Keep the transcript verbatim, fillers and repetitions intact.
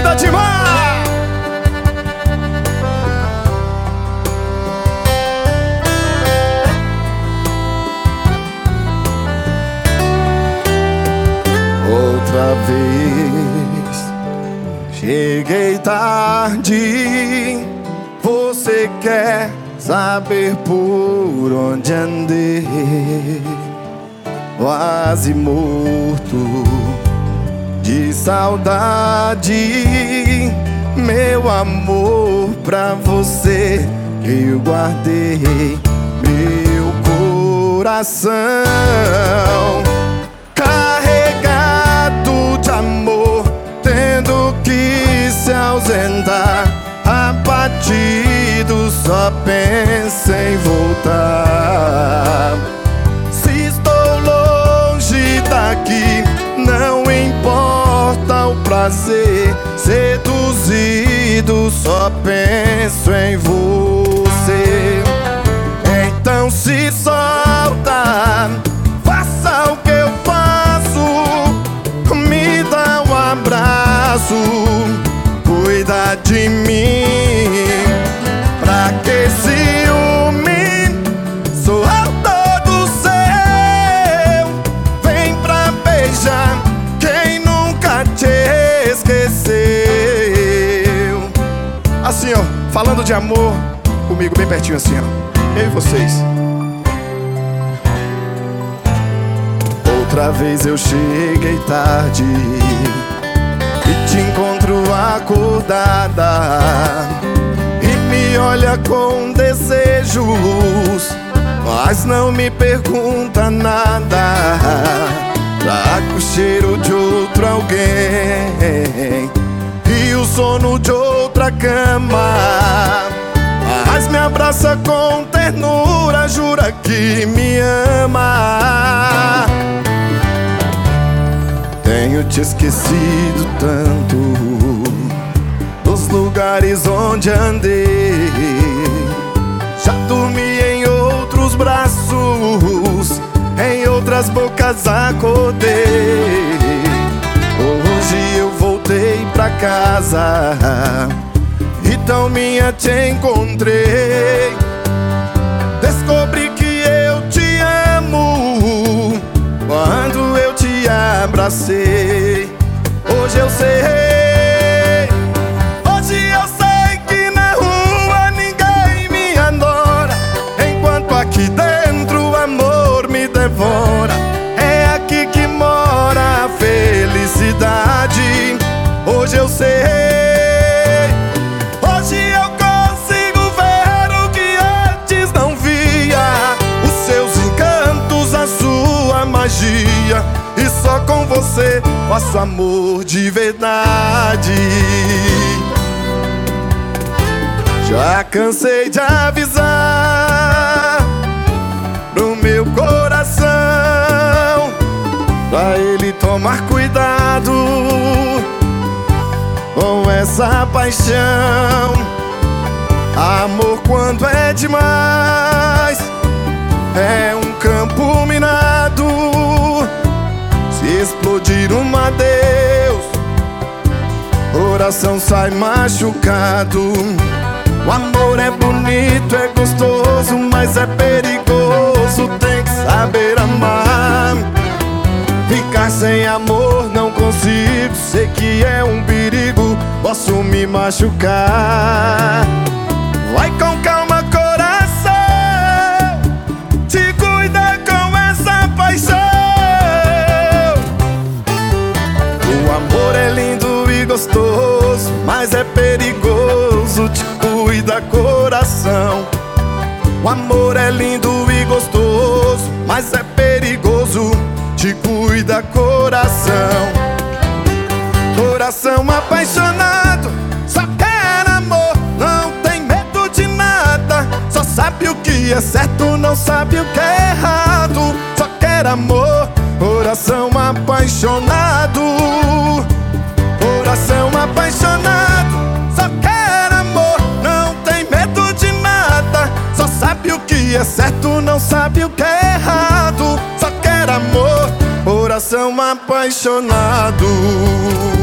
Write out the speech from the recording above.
linda demais! Outra vez cheguei tarde. Você quer saber por onde andei? Quase morto de saudade. Meu amor, pra você eu guardei meu coração, carregado de amor, tendo que se ausentar. Abatido, só penso em voltar. Se estou longe daqui, não importa o prazer. Seduzido, só penso em você. Então se solta, faça o que eu faço, me dá um abraço, cuida de mim. Pra que ciúme? Sou todo seu. Vem pra beijar quem nunca te esqueceu. Assim, ó, falando de amor comigo bem pertinho, assim, ó, eu e vocês. Outra vez eu cheguei tarde e te encontro acordada e me olha com desejos, mas não me pergunta nada. Tá com o cheiro de outro alguém e o sono de outra cama, mas me abraça com ternura, jura que me ama. Tenho te esquecido tanto dos lugares onde andei. Já dormi em outros braços, em outras bocas acordei. Hoje eu voltei pra casa e tão minha te encontrei. Descobri que eu te amo quando eu te abracei. Hoje eu sei, hoje eu sei que na rua ninguém me adora, enquanto aqui dentro o amor me devora. É aqui que mora a felicidade. Hoje eu sei, hoje eu consigo ver o que antes não via, os seus encantos, a sua magia. E só com você faço amor de verdade. Já cansei de avisar pro meu coração, pra ele tomar cuidado com essa paixão. Amor quando é demais é um campo minado. Se explodir um adeus, coração sai machucado. O amor é bonito, é gostoso, mas é perigoso. Tem que saber amar. Ficar sem amor não consigo, sei que é um perigo, posso me machucar. Vai com calma, coração, te cuida com essa paixão. O amor é lindo e gostoso, mas é perigoso, te cuida, coração. O amor é lindo e gostoso, mas é perigoso, te cuida, coração. Coração apaixonado, só quer amor, não tem medo de nada. Só sabe o que é certo, não sabe o que é errado. Só quer amor, coração apaixonado. Coração apaixonado, só quer amor, não tem medo de nada. Só sabe o que é certo, não sabe o que é errado. Só quer amor, coração apaixonado.